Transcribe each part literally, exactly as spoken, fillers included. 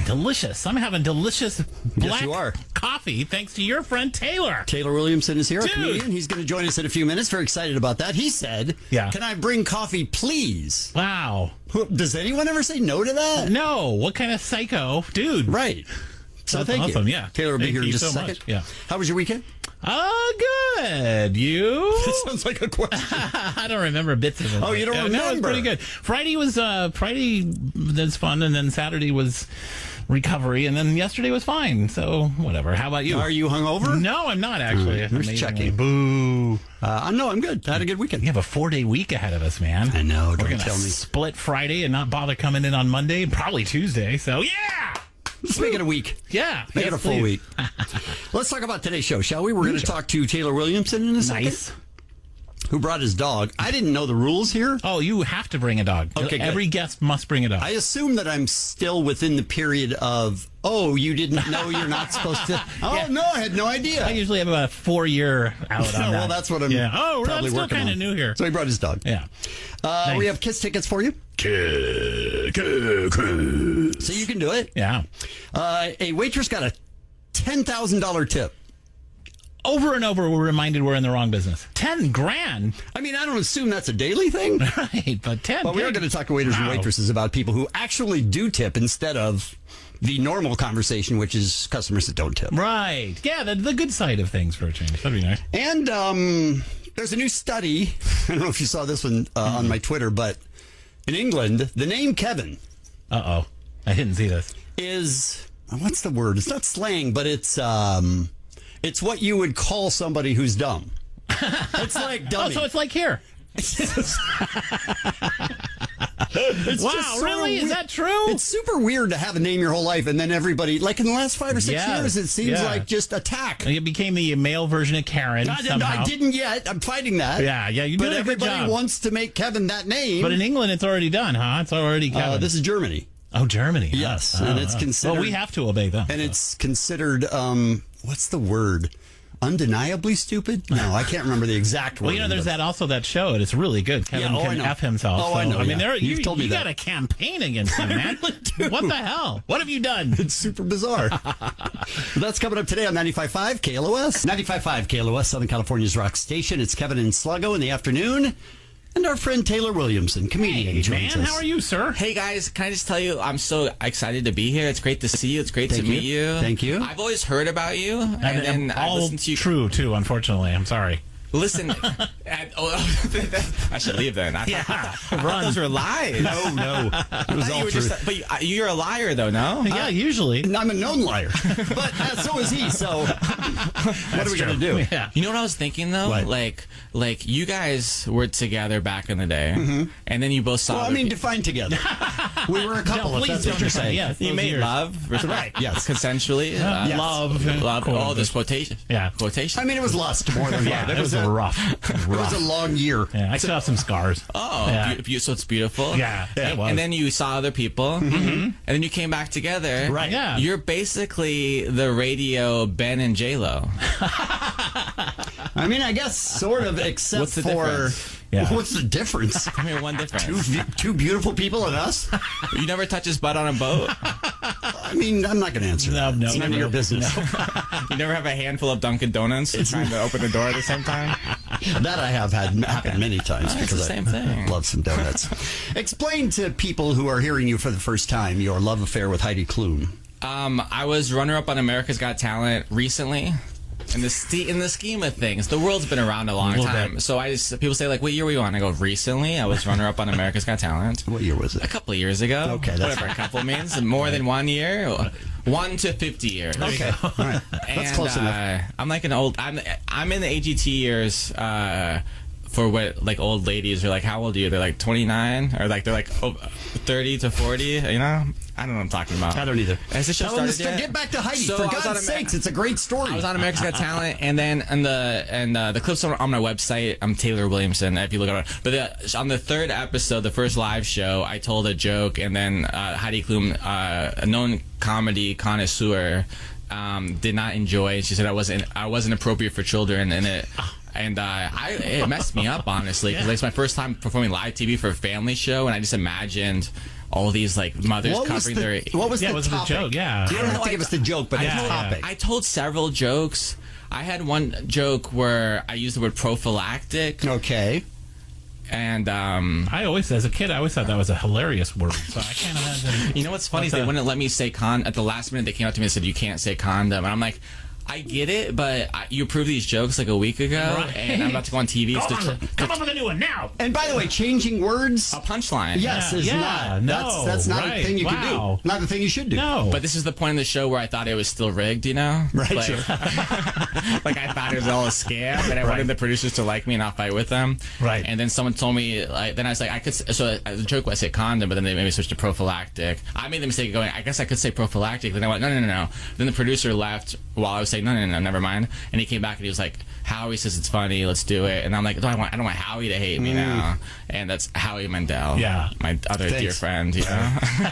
delicious. I'm having delicious black you are. coffee thanks to your friend Taylor. Taylor Williamson is here, Dude. a comedian. He's going to join us in a few minutes. Very excited about that. He said, Yeah. "Can I bring coffee, please?" Wow. Does anyone ever say no to that? No. What kind of psycho? Dude. Right. So That's thank awesome, you. yeah. Taylor will be Thank here in you just so a second. much. Yeah. How was your weekend? Oh, good. You? That sounds like a question. I don't remember bits of it. Oh, you don't Yeah, No, it was remember? pretty good. Friday was uh, Friday. That's fun, and then Saturday was recovery, and then yesterday was fine. So whatever. How about you? Are you hungover? No, I'm not actually. Right, who's Amazingly. checking? Boo. Uh, no, I'm good. I had a good weekend. You have a four-day week ahead of us, man. I know. We're Don't gonna tell me. split Friday and not bother coming in on Monday, probably Tuesday. So yeah, Let's make it a week. yeah, Make it yes, a full please. week. Let's talk about today's show, shall we? We're going to talk to Taylor Williamson in a second. Nice. Who brought his dog. I didn't know the rules here. Oh, you have to bring a dog. Okay, good. Every guest must bring a dog. I assume that I'm still within the period of, oh, you didn't know you're not supposed to. Oh, Yeah. no, I had no idea. I usually have a four-year out on well, that. that's what I'm Yeah. Oh, we're probably still working kind of on. new here. So he brought his dog. Yeah. Uh, Nice. We have Kiss tickets for you. So you can do it. Yeah. Uh, a waitress got a ten thousand dollars tip. Over and over, we're reminded we're in the wrong business. Ten grand, I mean, I don't assume that's a daily thing. right? But ten. But we are big. going to talk to waiters and Wow. waitresses about people who actually do tip instead of the normal conversation, which is customers that don't tip. Right. Yeah, the, the good side of things for a change. That'd be nice. And um, there's a new study. I don't know if you saw this one uh, Mm-hmm. on my Twitter, but in England, the name Kevin Uh oh, I didn't see this. is, what's the word? It's not slang, but it's um, it's what you would call somebody who's dumb. It's like Oh, dummy. so it's like here. It's Wow, just so really? Is weird. that true? It's super weird to have a name your whole life, and then everybody, like in the last five or six Yeah, years, it seems yeah. like just attack. It became the male version of Karen. I, didn't, somehow. I didn't yet. I'm fighting that. Yeah, yeah, you But did a good everybody job. wants to make Kevin that name. But in England, it's already done, huh? It's already Kevin. uh, this is Germany, oh, Germany. huh? Yes, Oh, and it's oh. considered- Well, we have to obey them. and so. it's considered um, what's the word? Undeniably stupid? No, I can't remember the exact word. Well, you know, there's that also that show, and it's really good. Kevin Yeah, oh, I can know. F himself. Oh, so, I know, I mean, yeah. there, you, You've told me you that. got a campaign against him, man. What the hell? What have you done? It's super bizarre. That's coming up today on ninety-five point five K L O S. ninety-five point five K L O S, Southern California's rock station. It's Kevin and Sluggo in the afternoon. And our friend Taylor Williamson, comedian, Hey, joins man, us. how are you, sir? Hey guys, can I just tell you, I'm so excited to be here. It's great to see you. It's great Thank to you. meet you. Thank you. I've always heard about you, and, And, then and I all listened to you. true, too, unfortunately. I'm sorry. Listen, and, oh, I should leave then. I Yeah, thought, I thought run. those were lies. No, no. It was I thought all you were true. just, but you, uh, you're a liar, though, no? Yeah, usually. I'm a known liar. But uh, so is he, so what are we going to do? Yeah. You know what I was thinking though? What? Like, like you guys were together back in the day, and then you both saw. Well, I other mean, people. define together. We were a couple, No, if please that's don't what you're define- saying. yes, You those made years. love, Right, yes. consensually, Uh, Yes. Love. love. Quote, All this unquote. quotation, Yeah. quotation. I mean, it was lust more than love. Yeah, it it was a, rough. It was a long year. Yeah, I still have some scars. Oh, Yeah. beau- beau- so it's beautiful. Yeah, and, it was. and then you saw other people, and then you came back together. Right. Yeah. You're basically the radio Ben and J Lo. I mean, I guess sort of, except What's the for difference? Yeah. what's the difference? I mean, one two, difference. be- two beautiful people and us? You never touch his butt on a boat. I mean, I'm not going to answer No, that. no, it's none of your business. You never have a handful of Dunkin' Donuts trying to open the door at the same time. That I have had happen many times Oh, it's because the same I thing. love some donuts. Explain to people who are hearing you for the first time your love affair with Heidi Klum. Um, I was runner-up on America's Got Talent recently. In the st- in the scheme of things, the world's been around a long little time. bit. So I just people say like, "What year were you on?" I go, "Recently, I was runner-up on America's Got Talent." What year was A it? couple of years ago. Okay, that's whatever a couple means. More than one year. One to fifty years. Okay, all right. That's And, close enough. uh, I'm like an old. I'm I'm in the A G T years. Uh, for what like old ladies are like, how old are you? They're like twenty-nine or like they're like oh, thirty to forty. You know, I don't know what I'm talking about. I don't either. Has the show Tell them to started st- yet? Get back to Heidi. So For I was on God's Amer- sakes, it's a great story. I was on America's Got Talent, and then and the and uh, the clips on, on my website. I'm Taylor Williamson. If you look at it, but the, on the third episode, the first live show, I told a joke, and then uh, Heidi Klum, uh, a known comedy connoisseur, um, did not enjoy it. She said I wasn't I wasn't appropriate for children, and it. And uh, I, it messed me up, honestly, because Yeah. it's my first time performing live T V for a family show, and I just imagined all these like mothers What was covering the, their. what was Yeah, the it was the topic? joke, yeah. You don't have to give us the joke, but Yeah, the yeah. topic. I told several jokes. I had one joke where I used the word prophylactic, Okay. and um, I always, as a kid, I always thought that was a hilarious word. So I can't imagine. you know what's funny is What's they that? wouldn't let me say con. At the last minute, they came up to me and said, "You can't say condom," and I'm like. I get it, but I, you approved these jokes like a week ago, Right. and I'm about to go on T V. Come, to, on, come up with a new one now. And by the way, changing words, a punchline. yes, Yeah, is yeah, not. no, that's that's not right, a thing you wow. can do. Not a thing you should do. No. But this is the point in the show where I thought it was still rigged, you know? Right, Like, sure. like I thought it was all a scam, and I Right. wanted the producers to like me and not fight with them. Right. And then someone told me, like, then I was like, I could. s- So the joke was I said condom, but then they made me switch to prophylactic. I made the mistake of going, I guess I could say prophylactic. Then I went, no, no, no, no. Then the producer left while I was saying, no, no, no, never mind. And he came back and he was like, Howie says it's funny, let's do it. And I'm like, no, I want, I don't want Howie to hate me now. And that's Howie Mandel. Yeah. My other dear Thanks. friend. You know.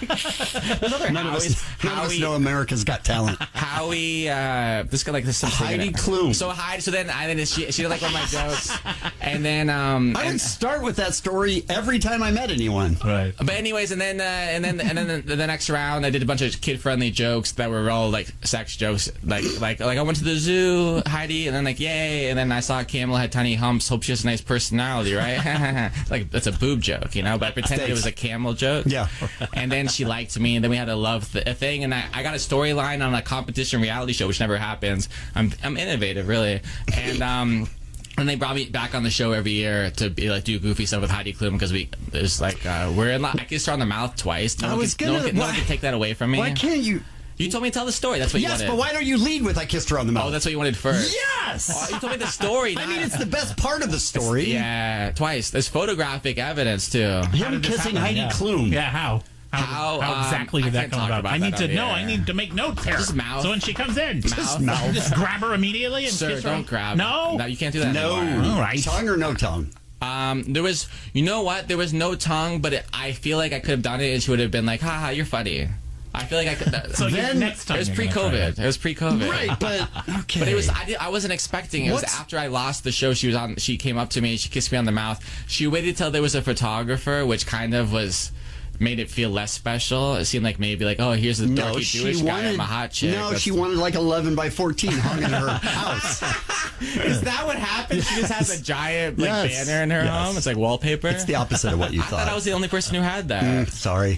There's other None of us, Howies. none of us Howie- know America's Got Talent. Howie, uh, this guy like this. Heidi Klum. So Heidi. So then, I then she she did like one of my jokes, and then um. I would and, start with that story every time I met anyone. Right. but anyways, and then uh, and then and then the, the next round, I did a bunch of kid-friendly jokes that were all like sex jokes, like like like I went to the zoo, Heidi, and then like yay, and then I saw a camel had tiny humps. Hope she has a nice personality, right? Like that's a boob joke, you know. But I pretended it was a camel joke. Yeah. And then she liked me, and then we had a love th- a thing, and I, I got a storyline on a competition reality show, which never happens. I'm I'm innovative, really, and um. And they brought me back on the show every year to be like do goofy stuff with Heidi Klum because we there's like uh, we're in. I kissed her on the mouth twice. No I one was can, no, one gonna- can, no one why- can take that away from me. Why can't you? You told me to tell the story. That's what Yes, you but wanted. why don't you lead with "I kissed her on the mouth"? Oh, that's what you wanted first. yes. Oh, you told me the story. I not- mean, it's the best part of the story. yeah, twice. There's photographic evidence too. How Him did this kissing happen? Heidi yeah. Klum. Yeah, how? How, How, how um, exactly I did that can't come talk about? about I need that to on know. the I air. need to make notes here. Just mouth. So when she comes in, Mouth. mouth. just grab her immediately and Sir, kiss her. don't grab. No. no, you can't do that No. anymore. All right. Tongue or no tongue? Um, there was, you know what? There was no tongue, but it, I feel like I could have done it, and she would have been like, "Ha ha, you're funny." I feel like I could. That, So you- Then- next time it was you're gonna try pre-COVID. It was pre-COVID. Right, but okay. But it was I, did, I wasn't expecting it. It was What's- after I lost the show. She was on. She came up to me. She kissed me on the mouth. She waited till there was a photographer, which kind of was made it feel less special. It seemed like maybe like, oh, here's a No, dorky she Jewish guy. wanted. I'm a hot chick. No, That's- she wanted like eleven by fourteen hung in her house. Is that what happened? She just has a giant like Yes. banner in her Yes. home. It's like wallpaper. It's the opposite of what you I thought. thought I was the only person who had that. Sorry.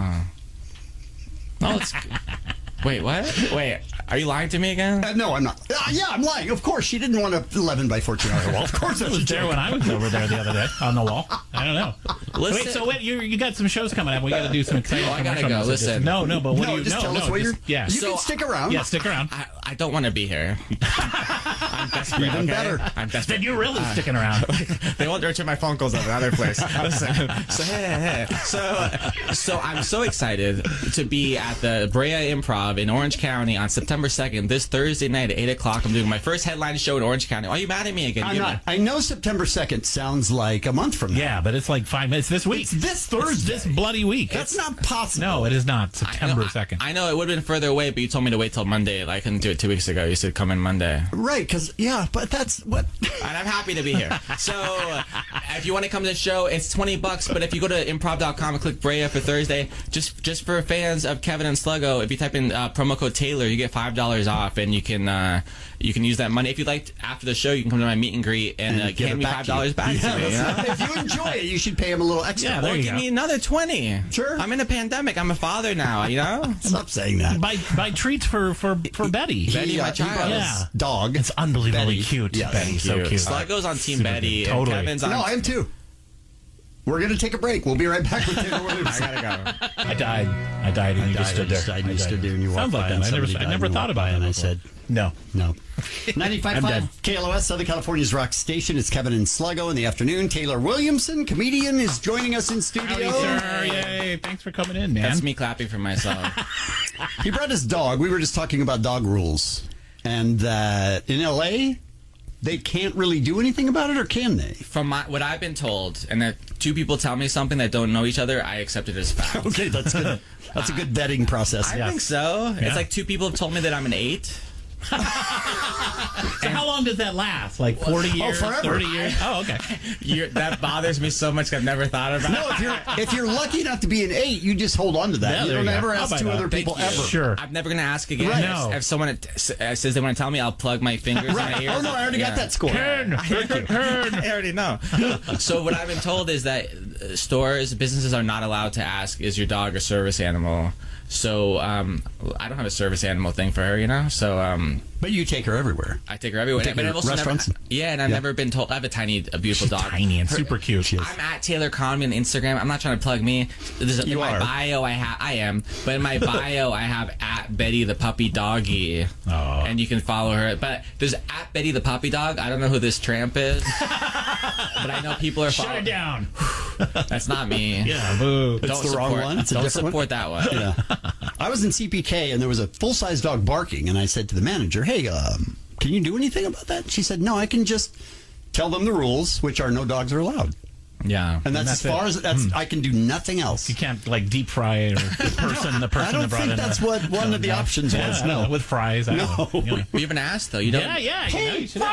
Oh, it's. Wait, what? Wait, are you lying to me again? Uh, no, I'm not. Uh, yeah, I'm lying. Of course, she didn't want a eleven by fourteen on her wall. Of course, It it was was there when I was over there the other day on the wall. I don't know. Listen- Wait, so wait, you you got some shows coming up. We got to do some exciting. Oh, I gotta commercial go. messages. Listen. No, no, but what No, do you? just no, tell no, us what just- you're. Yeah. You So- can stick around. Yeah, stick around. I, I don't want to be here. I'm desperate. Even okay? better. I'm desperate. Then you're really sticking around. They won't return my phone calls at another place. Listen, so, hey, hey, hey. so, so I'm so excited to be at the Brea Improv in Orange County on September second, this Thursday night at eight o'clock. I'm doing my first headline show in Orange County. Are you mad at me again? I'm You- not. I know September second sounds like a month from now. Yeah, but it's like five minutes this week. It's this It's Thursday. this bloody week. That's not possible. No, it is not. I know- September second. I know it would have been further away, but you told me to wait till Monday. I couldn't do it two weeks ago. You said come in Monday. Right, because, yeah, but that's what. And I'm happy to be here. So, uh, if you want to come to the show, it's twenty bucks. But if you go to improv dot com and click Brea for Thursday, just just for fans of Kevin and Sluggo, if you type in uh, promo code Taylor, you get five dollars off, and you can uh, you can use that money. If you'd like, after the show, you can come to my meet and greet and, uh, give hand it me back five to you. dollars back Yeah, to me. You know? that's- If you enjoy it, you should pay him a little extra. Yeah, there Or you give go. me another twenty. Sure. I'm in a pandemic. I'm a father now. You know. Stop saying that. Buy buy treats for for for Betty. Betty, He, my uh, he child. brought his Yeah. dog. It's unbelievably Betty. cute. Yes. Betty, so cute. Sluggo's on Team Super Betty. cute. And Totally. Kevin's on. No, I am too. We're going to take a break. We'll be right back with Taylor Williams. I gotta go. I died. I died, and you just stood there. I just stood there and you Sounds walked like by and that. I never, somebody I died never and you thought walked about by it. and I before. said, no. no. ninety-five I'm point dead. five K L O S, Southern California's rock station. It's Kevin and Sluggo in the afternoon. Taylor Williamson, comedian, is joining us in studio. Howdy, sir. Yay. Thanks for coming in, man. That's me clapping for myself. He brought his dog. We were just talking about dog rules. And uh, in L A, they can't really do anything about it, or can they? From my, what I've been told, and that two people tell me something that don't know each other, I accept it as fact. Okay, that's good. That's a good vetting process. I Yeah. think so. Yeah. It's like two people have told me that I'm an eight. So how long does that last? Like forty years, forever. thirty years? Oh, okay. You're, that bothers me so much. I've never thought about No, it. if you're if you're lucky enough to be an eight, you just hold on to that. Yeah, you there don't you go. ever How ask about two that? other people Thank you. ever. Sure. I'm never going to ask again. Right. If, No. if someone t- s- uh, says they want to tell me, I'll plug my fingers Right. in my ears. Oh no, I already Yeah. got that score. I already know. So what I've been told is that uh, stores, businesses are not allowed to ask, is your dog a service animal? So um, I don't have a service animal thing for her, you know? So um, But you take her everywhere. I take her everywhere. Take but her I've also restaurants? Never, yeah, and I've Yeah. never been told. I have a tiny, a beautiful dog. Tiny and Her- super cute. I'm at Taylor Conway on Instagram. I'm not trying to plug me. There's a, You in my are. bio, I have. I am, but in my bio, I have at Betty the puppy doggy, Oh. and you can follow her. But there's at Betty the puppy dog. I don't know who this tramp is, but I know people are Shut following. it down. That's not me. Yeah, boo. Don't the wrong support, one? It's a don't different support that one. Yeah. I was in C P K and there was a full-size dog barking, and I said to the manager, "Hey, um, can you do anything about that?" She said, "No, I can just tell them the rules, which are no dogs are allowed." Yeah. And that's, that's as far it. as that's. I can do nothing else. You can't like deep fry it or the person. The person I don't that brought think in that's the- what one of the options Yeah, was. I don't No. know, with fries. I don't know. No. You know. You haven't asked though. You don't. Yeah, yeah. You, know, you should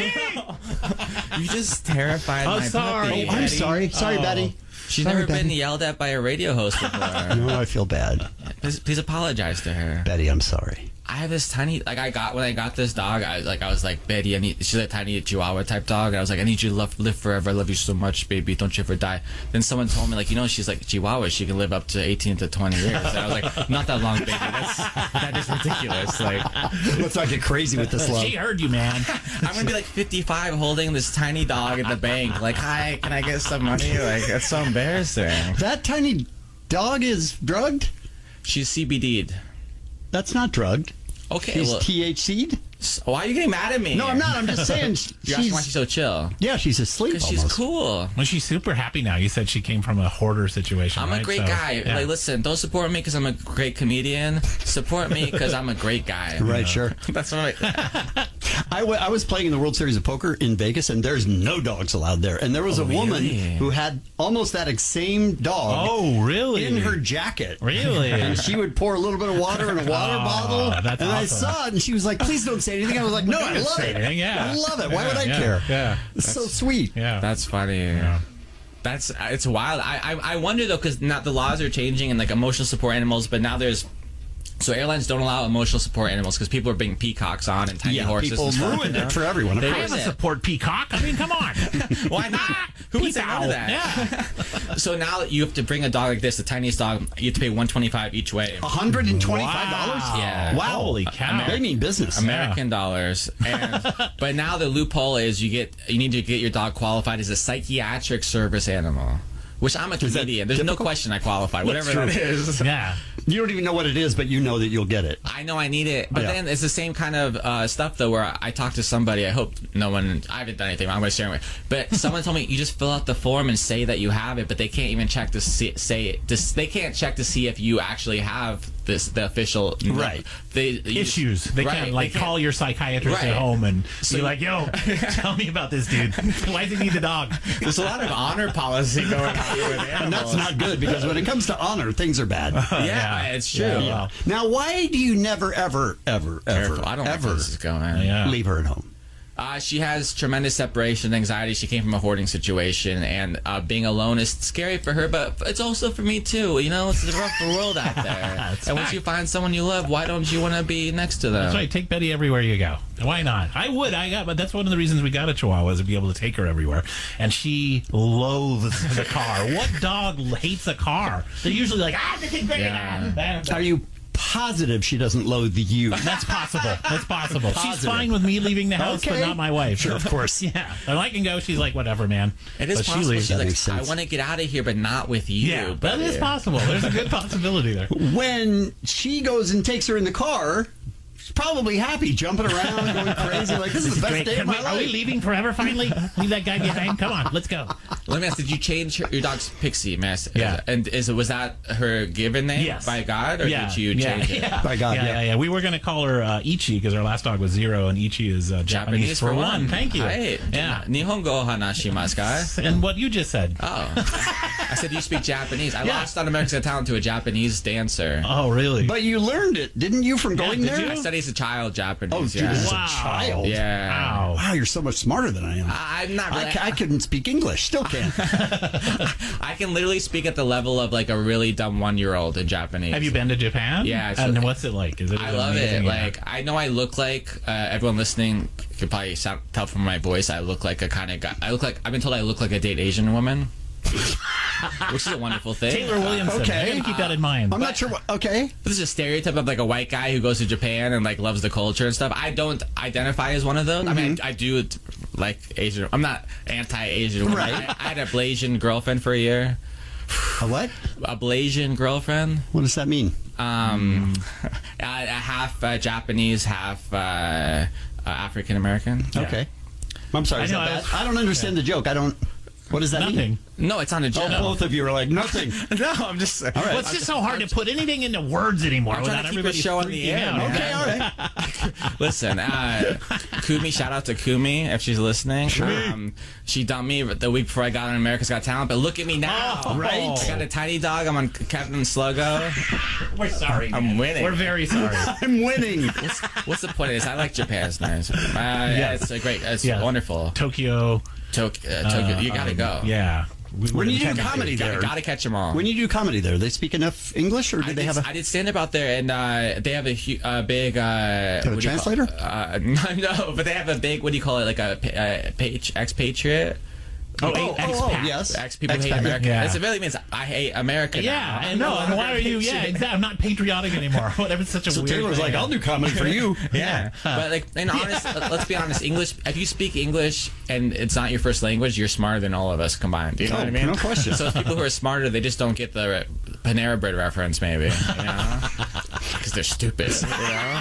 have- You just terrified Oh, my sorry. puppy. Oh, I'm Betty. sorry. Sorry, Oh. Betty. She's Sorry, never been Betty. yelled at by a radio host before. No, I feel bad. please, please apologize to her. Betty, I'm sorry. I have this tiny, like I got when I got this dog. I like I was like, Betty, I need. She's a tiny Chihuahua type dog. And I was like, I need you to love, live forever. I love you so much, baby. Don't you ever die. Then someone told me like, you know, she's like Chihuahua. She can live up to eighteen to twenty years. And I was like, not that long, baby. That's that is ridiculous. Like Let's not get crazy with this love. She heard you, man. I'm gonna be like fifty-five holding this tiny dog at the bank. Like, hi, can I get some money? Like that's so embarrassing. That tiny dog is drugged? She's C B D'd. That's not drugged. Okay, She's well, T H C'd? why are you getting mad at me? No, I'm not. I'm just saying. sh- You're asking why she's She's, so chill. yeah, she's asleep Because she's almost. cool. Well, she's super happy now. You said she came from a hoarder situation. I'm right? a great So, guy. yeah. Like, listen, don't support me because I'm a great comedian. Support me because I'm a great guy. Right, sure. That's what I. I, w- I was playing in the World Series of Poker in Vegas, and there's no dogs allowed there. And there was Oh, a woman really? who had almost that ex- same dog Oh, really? in her jacket. Really? And she would pour a little bit of water in a water Oh, bottle. that's and I awesome. saw it, and she was like, "Please don't say anything." I was like, "No, I love say it. anything, yeah. I love it. Why Yeah, would I yeah, care?" yeah. It's so sweet. Yeah. That's funny. Yeah. That's it's wild. I I, I wonder though because now the laws are changing and like emotional support animals, but now there's. So airlines don't allow emotional support animals because people are bringing peacocks on and tiny Yeah, horses. people and stuff, ruined you know? it for everyone. Of They I course. have a support peacock. I mean, come on. Why not? Who would say no to that? Yeah. So now you have to bring a dog like this, the tiniest dog. You have to pay one twenty five each way. one hundred twenty-five dollars? Wow. Yeah. Wow. Holy cow. They mean business. American dollars. And, but now the loophole is you get you need to get your dog qualified as a psychiatric service animal. Which I'm a that comedian. There's no difficult? question I qualify. Whatever true. that is. Yeah. You don't even know what it is, but you know that you'll get it. I know I need it, but Yeah. then it's the same kind of uh, stuff though. Where I, I talk to somebody. I hope no one. I haven't done anything. I'm going to share it. But someone told me you just fill out the form and say that you have it, but they can't even check to see, say this. They can't check to see if you actually have this. The official Right. They you- Issues. They right, can't like they can't- call your psychiatrist Right. at home and So- be like, "Yo, tell me about this dude. Why does he need the dog?" There's a lot of honor policy going on here with And that's animals. not good because when it comes to honor, things are bad. yeah, Yeah. it's true. Yeah, well. Now, why do you never, ever, ever, Careful. ever, I don't know ever where this is going. Yeah. leave her at home? Uh, she has tremendous separation anxiety. She came from a hoarding situation, and uh, being alone is scary for her, but it's also for me too. You know, it's a rough world out there. That's And once fact. you find someone you love, why don't you want to be next to them? That's right. Take Betty everywhere you go. Why not? I would. I got, but that's one of the reasons we got a Chihuahua is to be able to take her everywhere. And she loathes the car. What dog hates a car? They're usually like, ah, this is great. Yeah. Are you positive she doesn't loathe you? That's possible. That's possible. She's Positive. fine with me leaving the house, but Okay. not my wife. Sure, of course. Yeah. And I can go. She's like, whatever, man. It is But she possible. leaves. She's That like, makes sense. I want to get out of here, but not with you. Yeah, that buddy." is possible. There's a good possibility there. When she goes and takes her in the car, she's probably happy, jumping around, going crazy. Like, this is the best Great. day of Can my we- are we life. leaving forever finally? Leave that guy behind? Come on, let's go. Let me ask: did you change her, your dog's Pixie, Mass? Yeah. And is was that her given name Yes. by God, or Yeah. did you yeah. change it? Yeah. By God, yeah, yeah. yeah, yeah. We were going to call her uh, Ichi because our last dog was Zero, and Ichi is uh, Japanese, for one. Thank you. Hey, Yeah. Nihongo hanashimasu ka? And what you just said. Oh. I said, "Do you speak Japanese?" I Yeah. lost on America's Got Talent to a Japanese dancer. Oh, really? But you learned it, didn't you, from going did there? you? I studied as a child Japanese. Oh, dude, yeah. as Wow. a child. Yeah. Wow. Wow, you're so much smarter than I am. I'm not really. I, ca- I couldn't speak English. Still can't. I can literally speak at the level of like a really dumb one-year-old in Japanese. Have you been to Japan? Yeah, it's And really- what's it like? Is it? I love amazing? it. Yeah. Like, I know I look like uh, everyone listening could probably sound, tell from my voice. I look like a kind of guy. I look like I've been told I look like a date Asian woman, which is a wonderful thing. Taylor Williamson. Okay. I gotta keep that in mind. I'm not sure what. Okay. This is a stereotype of like a white guy who goes to Japan and like loves the culture and stuff. I don't identify as one of those. I mean, I, I do like Asian. I'm not anti-Asian. Right. I, I had a Blasian girlfriend for a year. A what? A Blasian girlfriend. What does that mean? Um, uh, half uh, Japanese, half uh, uh, African American. Okay. I'm sorry. I Is know, that I bad? was- I don't understand the joke. I don't. What does that Nothing. mean? No, it's on a Oh, joke. both of you are like nothing. No, I'm just. All right. Well, it's just so hard to put anything into words anymore I'm without trying to keep everybody the show on the freaking air, out. man. Okay, all right. Listen, uh, Kumi, shout out to Kumi if she's listening. Um, she dumped me the week before I got on America's Got Talent, but look at me now. Oh, right. I got a tiny dog. I'm on Kevin Sluggo. We're sorry. I'm man. winning. We're very sorry. I'm winning. What's, what's the point of this? I like Japan. It's nice. Uh, yeah, it's a great. It's Yeah. wonderful. Tokyo. Tokyo, uh, Tokyo. You gotta um, go. Yeah. We, When we're you do intending to. comedy Gotta, there, gotta catch them all. when you do comedy there, they speak enough English, or do I they did, have a? I did stand up out there, and uh, they have a, hu- a big. Uh, Have a what do you call- translator? Uh, no, no, but they have a big. What do you call it? Like a pa- uh, page, expatriate. Oh, Oh, ex- oh, oh, expat. yes. Ex people hate Expat. America. Yeah. It really means I hate America. Yeah, now. I know. I'm And why are you? Yeah, patriot. exactly. I'm not patriotic anymore. Whatever. It's such a So weird. Taylor's thing. like, I'll do comedy for you. Yeah, but like, and honest, let's be honest. English. If you speak English and it's not your first language, you're smarter than all of us combined. You know Oh, what I mean? no question. So people who are smarter, they just don't get the Panera Bread reference, maybe. You know, because they're stupid. You know,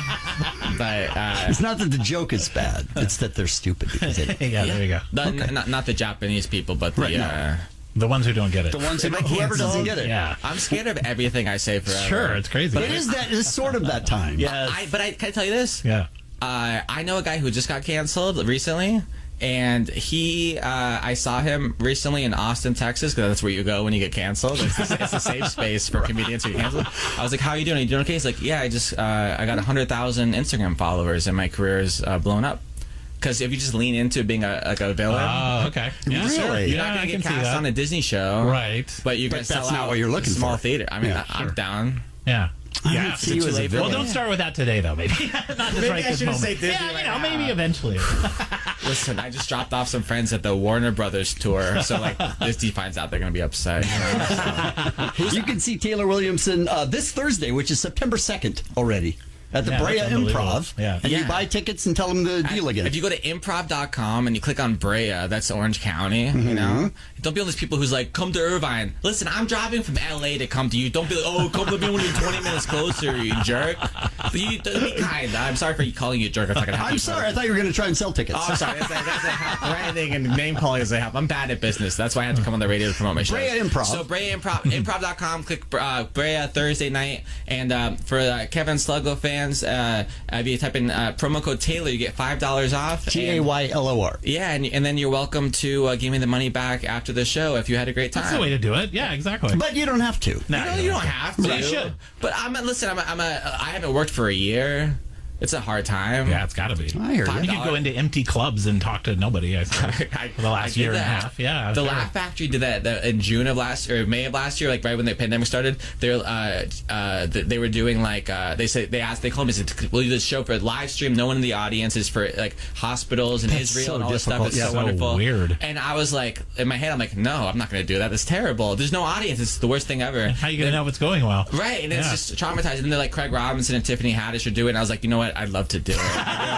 but uh, It's not that the joke is bad; it's that they're stupid because they. Yeah, there you go. the, not not the Japanese people, but the. Right, no. uh, The ones who don't get it. The ones who, Am I whoever doesn't canceled? get it. Yeah. I'm scared of everything I say forever. Sure, it's crazy. It is that. It's sort of that time. Yes. I, but I can I tell you this. Yeah. Uh, I know a guy who just got canceled recently, and he, uh, I saw him recently in Austin, Texas, because that's where you go when you get canceled. It's, a, it's a safe space for comedians who get canceled. I was like, "How are you doing? Are you doing okay?" He's like, "Yeah, I just, uh, I got one hundred thousand Instagram followers, and my career is uh, blown up." Because if you just lean into being a like a villain, Oh, okay. Yeah, Really? sure. you're Yeah, not I going to can get see cast that. on a Disney show, Right. But you're going But to sell that's not out what you're looking a small for. theater. I mean, Yeah, I, I'm sure. down. Yeah. I Yeah. don't see you as a Well, Well, villain. don't start with that today, though. Maybe not just Maybe right I this shouldn't moment. say Disney yeah, right you know, now. maybe eventually. Listen, I just dropped off some friends at the Warner Brothers tour, so like Disney finds out they're going to be upset. You know? So- You can see Taylor Williamson uh, this Thursday, which is September second already, at the Yeah, Brea that's unbelievable. Improv. Yeah. And you Yeah. buy tickets and tell them the deal again. If you go to improv dot com and you click on Brea, that's Orange County, Mm-hmm. you know? Don't be one of those people who's like, come to Irvine. Listen, I'm driving from L A to come to you. Don't be like, oh, come to me when you're twenty minutes closer, you jerk. You, be kind. I'm sorry for calling you a jerk. If I can help I'm you. sorry, I thought you were going to try and sell tickets. Oh, I'm sorry. That's, that's a help. Anything and name calling is a help. I'm bad at business. That's why I had to come on the radio to promote my show. Brea Improv. So Brea Improv, improv dot com. Click uh, Brea Thursday night. And um, for uh, Kevin Sluggo fans, uh, if you type in uh, promo code Taylor, you get five dollars off. T A And- Y L O R. Yeah, and, and then you're welcome to uh, give me the money back after the show if you had a great time. That's the way to do it. Yeah, exactly. But you don't have to. Nah, You know, you don't have to. But you should. But I'm a, listen. I'm a, I'm a. I haven't worked for a year. It's a hard time. Yeah, it's got to be. I hear Five you. You could go into empty clubs and talk to nobody. I suppose, I- for the I last did year and a that. half. Yeah, the sure. Laugh Factory did that the, in June of last or May of last year, like right when the pandemic started. They were uh, uh, th- they were doing like uh, they said they asked they called me and said, we'll do this show for live stream. No one in the audience is for like hospitals in That's Israel so and all this stuff. difficult. It's Yeah. so So wonderful, weird. And I was like in my head, I'm like, no, I'm not going to do that. That's terrible. There's no audience. It's the worst thing ever. How you gonna know if it's going well? Right, and it's Yeah. just traumatizing. And they're like Craig Robinson and Tiffany Haddish are doing it. And I was like, you know what? I'd love to do it.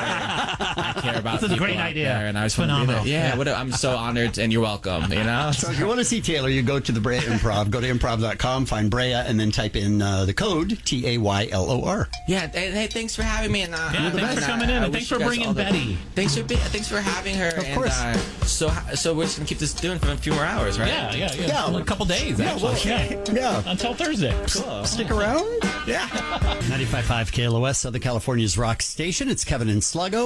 I care about That's a people great out idea. there, and I just want to be Phenomenal. there. Yeah, Yeah. what a, I'm so honored, and you're welcome. You know. So if you want to see Taylor, you go to the Brea Improv. Go to improv dot com, find Brea, and then type in uh, the code T A Y L O R. Yeah, and hey, thanks for having me. And uh, Yeah, thanks and, for uh, coming in, I and wish thanks you for guys bringing all the- Betty. Thanks for be, thanks for having her. Of and, course. Uh, so so we're just gonna keep this doing for a few more hours, right? Yeah, yeah, yeah. Yeah. A couple days, Yeah, actually. well, yeah. yeah. Until Thursday. Cool. Stick around. Yeah. ninety-five point five K L O S, Southern California's rock station. It's Kevin and Sluggo in the afternoon.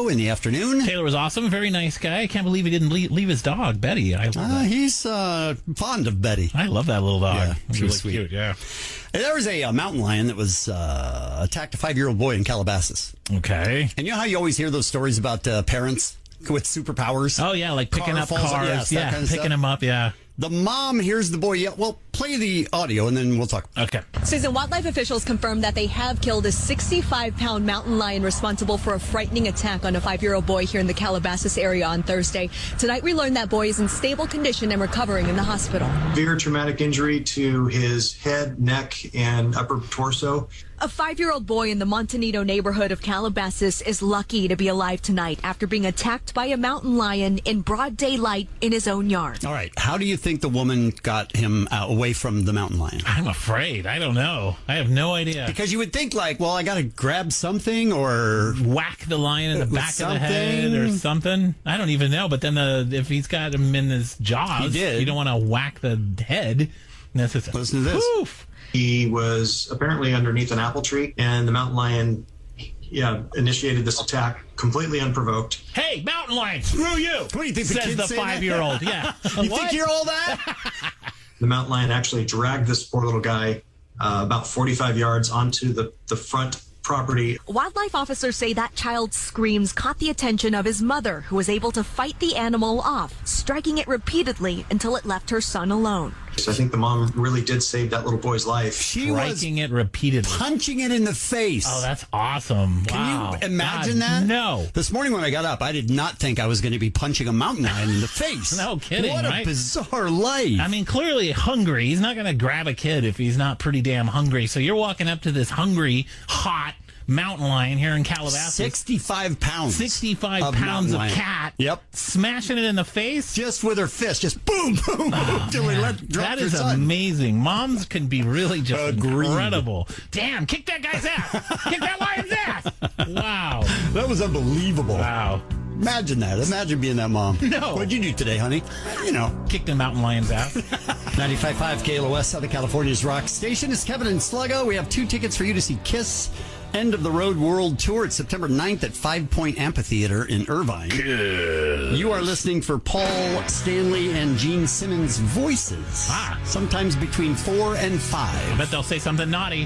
afternoon. Taylor was awesome. Very nice guy. I can't believe he didn't leave, leave his dog, Betty. I love Uh, that. he's uh, fond of Betty. I love that little dog. Yeah, It's she's really sweet. cute. Yeah. There was a, uh mountain lion that was uh, attacked a five-year-old boy in Calabasas. Okay. And you know how you always hear those stories about uh, parents with superpowers? Oh, yeah, like picking Car up falls on- cars. yes, that yeah, kind of picking stuff. them up. Yeah. The mom hears the boy yell. Well, play the audio and then we'll talk. Okay. Susan, wildlife officials confirmed that they have killed a sixty-five pound mountain lion responsible for a frightening attack on a five-year-old boy here in the Calabasas area on Thursday. Tonight, we learned that boy is in stable condition and recovering in the hospital. Severe traumatic injury to his head, neck, and upper torso. A five-year-old boy in the Montanito neighborhood of Calabasas is lucky to be alive tonight after being attacked by a mountain lion in broad daylight in his own yard. All right. How do you think the woman got him uh, away from the mountain lion? I'm afraid. I don't know. I have no idea. Because you would think, like, well, I got to grab something or. Whack the lion in the With back of the head or something. something. I don't even know. But then the, if he's got him in his jaws, He did. you don't want to whack the head. Necessarily. Listen to this. Oof. He was apparently underneath an apple tree, and the mountain lion, yeah, initiated this attack completely unprovoked. Hey, mountain lion, screw you. What do you think the says kid's the saying that? five-year-old? Yeah. You What? think you're all that? The mountain lion actually dragged this poor little guy uh, about forty-five yards onto the, the front property. Wildlife officers say that child's screams caught the attention of his mother, who was able to fight the animal off, striking it repeatedly until it left her son alone. So I think the mom really did save that little boy's life. She was Striking it repeatedly. punching it in the face. Oh, that's awesome. Can Wow. you imagine God, that? No. This morning when I got up, I did not think I was going to be punching a mountain lion in the face. No kidding, What a right? bizarre life. I mean, clearly hungry. He's not going to grab a kid if he's not pretty damn hungry. So you're walking up to this hungry, hot mountain lion here in Calabasas. sixty-five pounds. sixty-five of pounds mountain of lion. cat. Yep. Smashing it in the face. Just with her fist, just boom, boom, boom, till he let drop That her is son. amazing. Moms can be really just Agreed. incredible. Damn, kick that guy's ass. Kick that lion's ass. Wow. That was unbelievable. Wow. Imagine that. Imagine being that mom. No. What'd you do today, honey? You know. Kick the mountain lion's ass. ninety-five point five K L O S, Southern California's rock station. It's Kevin and Sluggo. We have two tickets for you to see Kiss End of the Road World Tour. It's September ninth at Five Point Amphitheater in Irvine. Good. You are listening for Paul Stanley and Gene Simmons' voices. Ah. Sometimes between four and I five. bet they'll say something naughty.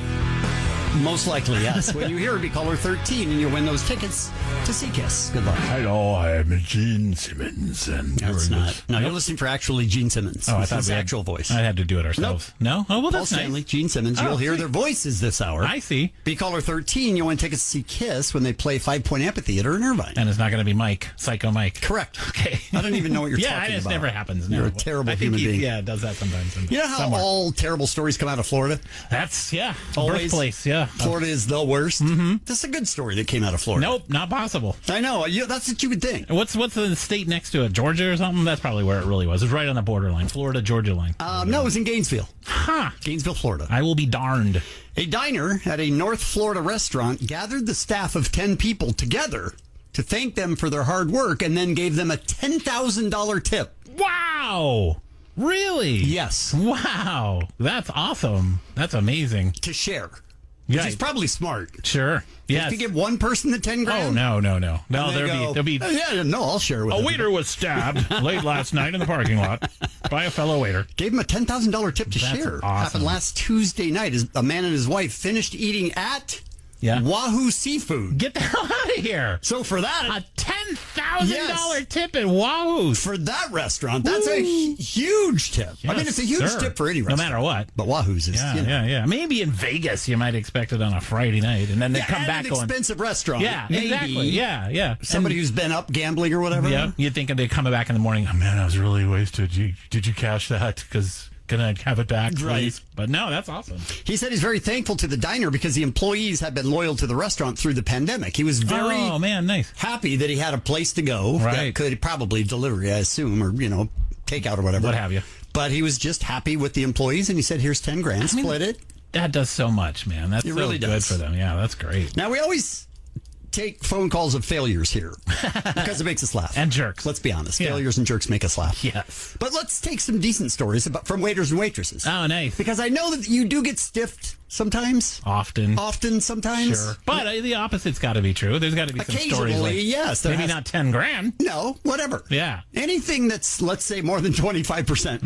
Most likely, yes. When you hear it, be caller thirteen and you'll win those tickets to see Kiss. Good luck. Hello, I'm Gene Simmons. And That's not. No, you're listening for actually Gene Simmons. Oh, I This thought is we had, actual voice. I had to do it ourselves. No? Oh, well, Paul that's Stanley, nice. Gene Simmons. Oh, You'll hear sweet. their voices this hour. I see. Be caller thirteen. You'll win tickets to see Kiss when they play Five Point Amphitheater in Irvine. And it's not going to be Mike, Psycho Mike. Correct. Okay. I don't even know what you're yeah, talking it about. never happens. No. You're a terrible I think human he, being. Yeah, it does that sometimes. You know how Somewhere. all terrible stories come out of Florida? That's, yeah, Always. birthplace, yeah. Florida is the worst. Mm-hmm. That's a good story that came out of Florida. Nope, not possible. I know. You, that's what you would think. What's what's the state next to it? Georgia or something? That's probably where it really was. It was right on the borderline. Florida, Georgia line. Um, no, it was in Gainesville. Huh. Gainesville, Florida. I will be darned. A diner at a North Florida restaurant gathered the staff of ten people together to thank them for their hard work and then gave them a ten thousand dollars tip. Wow. Really? Yes. Wow. That's awesome. That's amazing. To share. Which Yeah. is probably smart. Sure. Yes. If you give one person the ten grand. Oh, no, no, no. No, and they there'll be, go, there'll be "Oh, yeah, no, I'll share with a them." waiter was stabbed late last night in the parking lot by a fellow waiter. Gave him a ten thousand dollars tip to That's share. awesome. Happened last Tuesday night. His, a man and his wife finished eating at Yeah. Wahoo Seafood. Get the hell out of here. So for that, A ten thousand dollars Yes. tip at Wahoo's. for that restaurant, that's a hu- huge tip. I mean, Yes, it's a huge sir. tip for any No restaurant. matter what. But Wahoo's is, Yeah, you know. yeah, yeah. Maybe in Vegas you might expect it on a Friday night, and then they Yeah, come at back an going. expensive restaurant. Yeah, maybe. exactly. Yeah, yeah. Somebody who's been up gambling or whatever. Yeah, you're thinking they come back in the morning. Oh man, I was really wasted. You, did you cash that? Because can I have it back, please? Right. But no, that's awesome. He said he's very thankful to the diner because the employees have been loyal to the restaurant through the pandemic. He was very oh man, nice. happy that he had a place to go Right. that could probably deliver, I assume, or, you know, takeout or whatever. What have you. But he was just happy with the employees, and he said, here's ten grand, mean, split it. That does so much, man. That's It so really good does. for them. Yeah, that's great. Now, we always take phone calls of failures here. Because it makes us laugh. And jerks. Let's be honest. Yeah. Failures and jerks make us laugh. Yes. But let's take some decent stories about, from waiters and waitresses. Oh, nice. Because I know that you do get stiffed sometimes. Often. Often, sometimes. Sure. But uh, the opposte's got to be true. There's got to be some stories like, yes. there maybe has- not ten grand. No, whatever. Yeah. Anything that's, let's say, more than twenty-five percent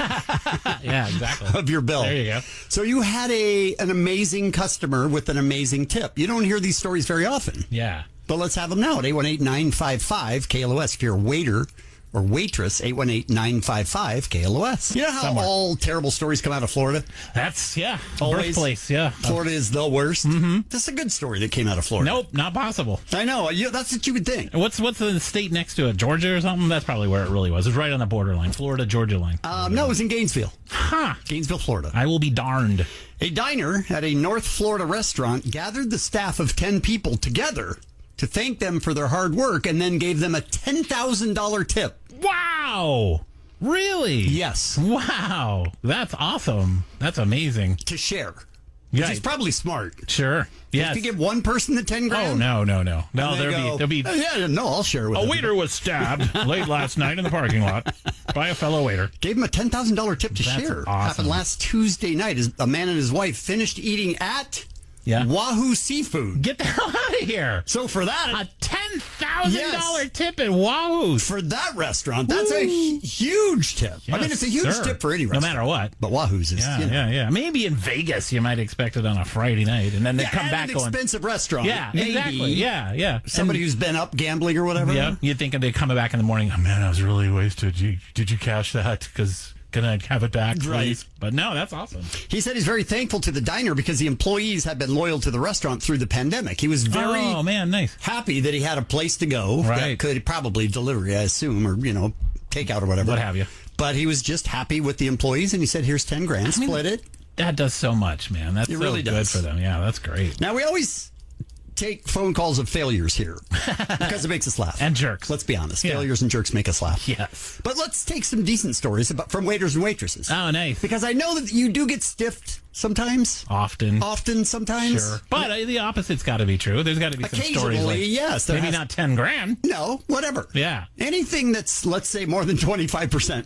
Yeah, exactly. of your bill. There you go. So you had a an amazing customer with an amazing tip. You don't hear these stories very often. Yeah. But let's have them now at eight one eight, nine five five, K L O S. If you're a waiter or waitress, eight one eight, nine five five, K L O S. You know how Somewhere. all terrible stories come out of Florida? That's, yeah. Always. Birthplace, yeah. Florida is the worst. Mm-hmm. This is a good story that came out of Florida. Nope, not possible. I know. You, that's what you would think. What's what's the state next to it? Georgia or something? That's probably where it really was. It was right on the borderline. Florida, Georgia line. Um, no, it was in Gainesville. Huh. Gainesville, Florida. I will be darned. A diner at a North Florida restaurant gathered the staff of ten people together to thank them for their hard work and then gave them a ten thousand dollars tip. Wow. Really? Yes. Wow. That's awesome. That's amazing. To share. Which Yeah. is probably smart. Sure. Yes. If you give one person the ten grand. Oh, no, no, no. No, and they there'll go, be, there'll be "Oh, yeah, no, I'll share with a them." waiter was stabbed late last night in the parking lot by a fellow waiter. Gave him a ten thousand dollars tip to That's share. awesome. Happened last Tuesday night. His, a man and his wife finished eating at Yeah. Wahoo Seafood. Get the hell out of here. So for that, A ten thousand dollars Yes. tip at Wahoo's. for that restaurant, that's a hu- huge tip. I mean, it's a huge sir. tip for any No restaurant. matter what. But Wahoo's is, Yeah, you know. yeah, yeah. Maybe in Vegas you might expect it on a Friday night, and then they Yeah, come at back an going. expensive restaurant. Yeah, maybe. exactly. Yeah, yeah. Somebody And- who's been up gambling or whatever. yeah, you're thinking they come back in the morning. Oh man, I was really wasted. You, did you cash that? Because can I have it back, please? Right. But no, that's awesome. He said he's very thankful to the diner because the employees have been loyal to the restaurant through the pandemic. He was very oh man, nice. happy that he had a place to go that Right. could probably deliver, I assume, or, you know, takeout or whatever. What have you. But he was just happy with the employees, and he said, here's ten grand, mean, split it. That does so much, man. That's It so really good does. for them. Yeah, that's great. Now, we always take phone calls of failures here because it makes us laugh. And jerks. Let's be honest. Yeah. Failures and jerks make us laugh. Yes. But let's take some decent stories about, from waiters and waitresses. Oh, nice. Because I know that you do get stiffed sometimes. Often. Often, sometimes. Sure. But uh, the opposite's got to be true. There's got to be some stories Occasionally, like, yes, there maybe has- not ten grand. No, whatever. Yeah. Anything that's, let's say, more than twenty-five percent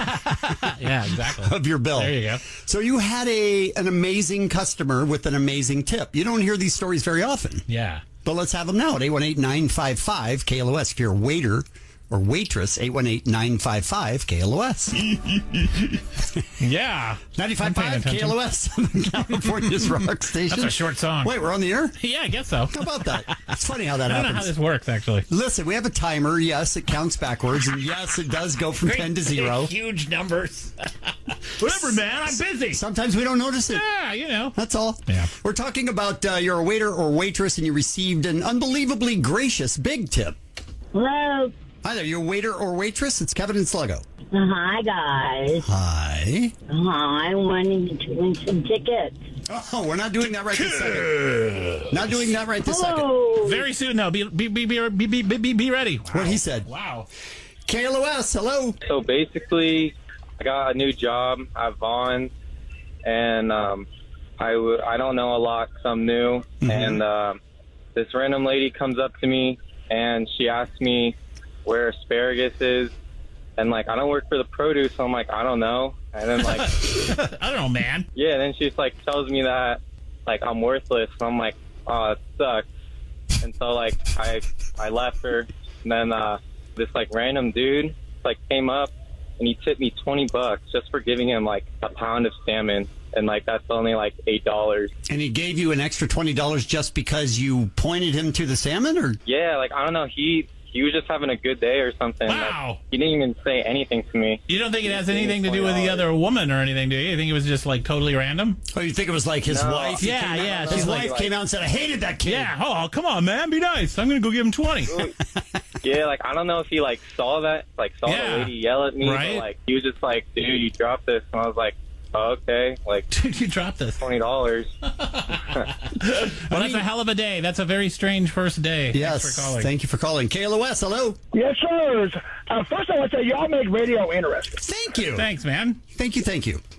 Yeah, exactly. of your bill. There you go. So you had a an amazing customer with an amazing tip. You don't hear these stories very often. Yeah. But let's have them now at eight one eight, nine five five, K L O S. If you're a waiter or waitress, eight one eight, nine five five, K L O S. Yeah. ninety-five I'm point paying five K L O S, California's rock station. That's a short song. Wait, we're on the air? Yeah, I guess so. How about that? It's funny how that I don't know happens. how this works, actually. Listen, we have a timer. Yes, it counts backwards. And yes, it does go from ten to zero. Huge numbers. Whatever, man. I'm busy. Sometimes we don't notice it. Yeah, you know. That's all. Yeah. We're talking about uh, you're a waiter or waitress and you received an unbelievably gracious big tip. Hello. Hi there, you're a waiter or waitress? It's Kevin and Sluggo. Hi, guys. Hi. Hi, wanting to win some tickets. Oh, we're not doing that right this second. Not doing that right this second. Hello. Very soon, though. Be be be be be be, be, be ready. What he said. Wow. K L O S, hello. So basically, I got a new job at Vaughn's, and um, I, w- I don't know a lot 'cause I'm new. Mm-hmm. And um, this random lady comes up to me, and she asks me where asparagus is. And, like, I don't work for the produce, so I'm like, I don't know. And then, like, I don't know, man. yeah, then she just, like, tells me that, like, I'm worthless. And I'm like, oh, it sucks. And so, like, I I left her. And then uh, this, like, random dude, like, came up, and he tipped me twenty bucks just for giving him, like, a pound of salmon. And, like, that's only, like, eight dollars. And he gave you an extra twenty dollars just because you pointed him to the salmon? Or Yeah, like, I don't know. He he was just having a good day or something. Wow. Like, he didn't even say anything to me. You don't think it has anything to do with the other woman or anything, do you? You think it was just, like, totally random? Oh, you think it was like his No. wife? He Yeah, came out- yeah, His she's wife like- came out and said, I hated that kid. Yeah. Oh, come on, man. Be nice. I'm going to go give him twenty. Yeah, like, I don't know if he, like, saw that, like, saw Yeah. the lady yell at me. Right. But, like, he was just like, dude, you dropped this. And I was like, oh, okay, like, Dude, you dropped this. twenty dollars. Well, that's a hell of a day. That's a very strange first day. Yes. Thanks for calling. Thank you for calling. K L O S, hello. Yes, sir. Uh, first, I want to say y'all make radio interesting. Thank you. Thanks, man. Thank you. Thank you.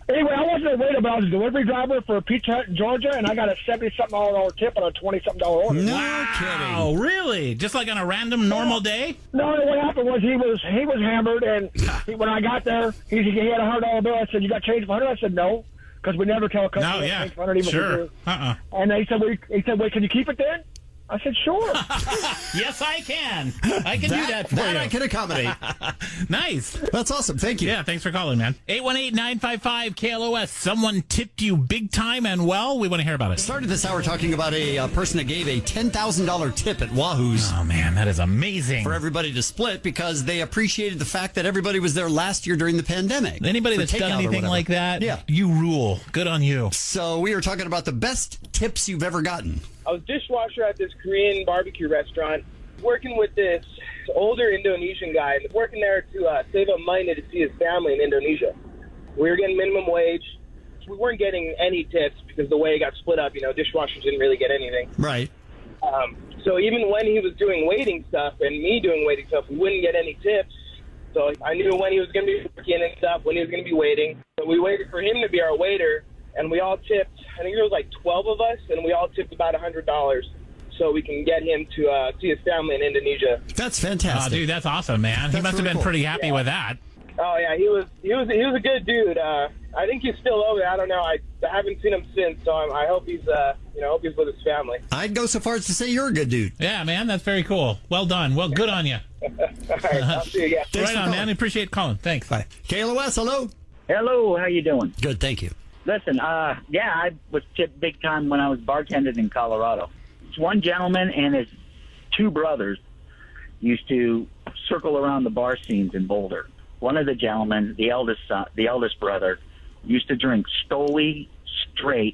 Anyway, I wasn't a waiter, but I was a delivery driver for a Pizza Hut in Georgia, and I got a seventy-something dollar tip on a twenty-something dollar order. No Wow, kidding. really? Just like on a random normal day? No, what happened was he was he was hammered, and he, when I got there, he, he had a hundred dollar bill. I said, "You got change for hundred?" I said, "No," because we never tell a customer No, to yeah. change for hundred even if we Sure. do. Uh-uh. And he said, "We," he said, "Wait, can you keep it then?" I said, "Sure." Yes, I can. I can do that for that you. I can accommodate. Nice. That's awesome. Thank you. Yeah, thanks for calling, man. eight one eight, nine five five, K L O S. Someone tipped you big time and well. We want to hear about it. Started this hour talking about a uh, person that gave a ten thousand dollars tip at Wahoo's Oh, man, that is amazing. for everybody to split because they appreciated the fact that everybody was there last year during the pandemic. Anybody for that's done takeout or anything whatever. like that, Yeah. you rule. Good on you. So we were talking about the best tips you've ever gotten. I was dishwasher at this Korean barbecue restaurant, working with this older Indonesian guy, and working there to uh, save up money to see his family in Indonesia. We were getting minimum wage. We weren't getting any tips because the way it got split up, you know, dishwashers didn't really get anything. Right. Um, so even when he was doing waiting stuff and me doing waiting stuff, we wouldn't get any tips. So I knew when he was going to be working and stuff, when he was going to be waiting. So we waited for him to be our waiter, and we all tipped. I think there was like twelve of us, and we all tipped about one hundred dollars so we can get him to uh, see his family in Indonesia. That's Oh, fantastic. dude, that's awesome, man. he That's must have really been cool. pretty happy Yeah. with that. Oh yeah, he was he was he was a good dude. Uh, I think he's still over there. I don't know. I, I haven't seen him since, so I'm, I hope he's uh you know I hope he's with his family. I'd go so far as to say you're a good dude. Yeah, man, that's very cool. Well done. Well, good on you. All right, I'll see you. Yeah. Thanks right for on, calling. man. Appreciate calling. Thanks. Bye. K L O S, hello. Hello, how you doing? Good, thank you. Listen, uh, yeah, I was tipped big time when I was bartending in Colorado. It's one gentleman and his two brothers used to circle around the bar scenes in Boulder. One of the gentlemen, the eldest son, the eldest brother, used to drink Stoli straight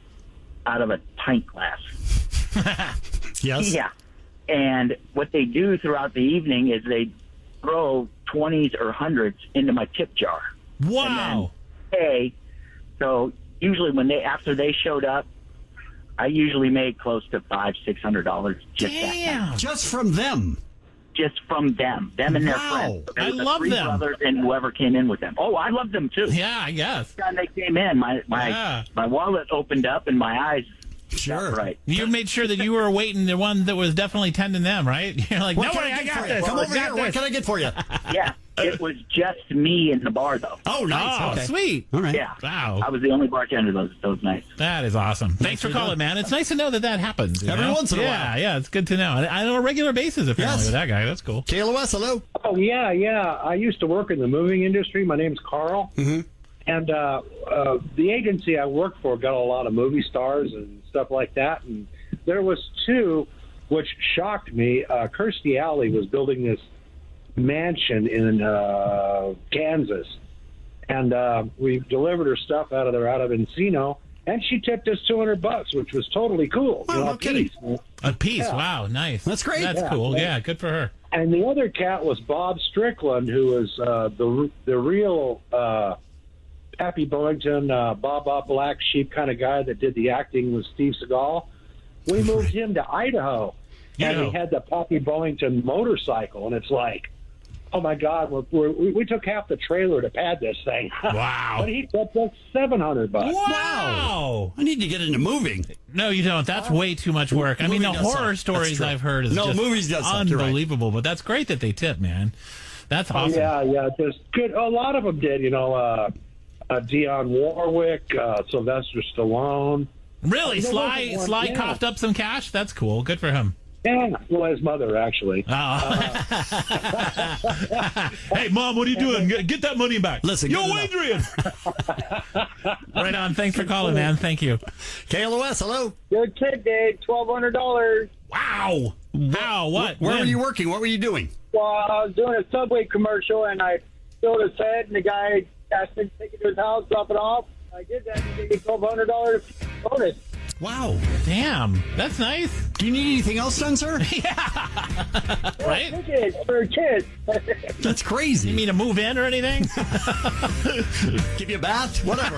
out of a pint glass. Yes? Yeah. And what they do throughout the evening is they throw twenties or hundreds into my tip jar. Wow. Hey, so usually when they after they showed up, I usually made close to five, six hundred dollars just that night. Damn. Just from them. Just from them, them and their Wow. friends. There I was the love three them. brothers and whoever came in with them. Oh, I loved them too. Yeah, I guess. Time they came in, my my Yeah. my wallet opened up and my eyes. Sure. Right. You made sure that you were waiting the one that was definitely tending them, right? You're like, What no can worry, I I get got for you? this. Come I over got here. What this. can I get for you? Yeah, it was just me in the bar though. Oh, nice. Oh, okay. sweet. All right. Yeah. Wow. I was the only bartender those those nights. That is awesome. Thanks for to calling, know. man. It's nice to know that that happens. you Every know? once in a yeah, while. Yeah, it's good to know. And on a regular basis, apparently, Yes. with that guy. That's cool. K L O S, hello. Oh, yeah, yeah. I used to work in the moving industry. My name's Carl. Mm-hmm. And uh, uh, the agency I worked for got a lot of movie stars and stuff like that. And there was two which shocked me. Uh, Kirstie Alley was building this mansion in uh, Kansas. And uh, we delivered her stuff out of there, out of Encino. And she tipped us two hundred bucks, which was totally cool. Oh, you know, no kidding. piece. A piece. Yeah. Wow, nice. That's great. That's Yeah. cool. Yeah, good for her. And the other cat was Bob Strickland, who was uh, the the real uh, Pappy Billington, uh, Bob Bob Black Sheep kind of guy that did the acting with Steve Seagal. We moved him to Idaho, and Yeah. he had the Pappy Billington motorcycle, and it's like, oh my God, we're, we're, we we took half the trailer to pad this thing. Wow. But he tipped us seven hundred bucks. Wow. I need to get into moving. No, you don't. That's way too much work. I mean, the Movie does horror suck. stories That's true. I've heard is No, just movies does suck. You're right. unbelievable. But that's great that they tip, man. That's Oh, awesome. yeah, yeah, just good. A lot of them did, you know. Uh, uh, Dionne Warwick, uh, Sylvester Stallone. Really, There Sly wasn't one, Sly yeah. coughed up some cash. That's cool. Good for him. Yeah, well, his mother actually. Oh. Hey, Mom, what are you doing? Get get that money back. Listen, Yo, good enough. Adrian. Right on. Thanks for calling, man. Thank you. K L O S, hello. Good kid, Dave. Twelve hundred dollars. Wow. Wow. What? Where When? were you working? What were you doing? Well, I was doing a Subway commercial, and I filled his head, and the guy asked me to take it to his house, drop it off. I did that, and he gave me twelve hundred dollars bonus. Wow. Damn. That's nice. Do you need anything else done, sir? Right? Tickets for kids. That's crazy. You mean to move in or anything? Give you a bath? Whatever.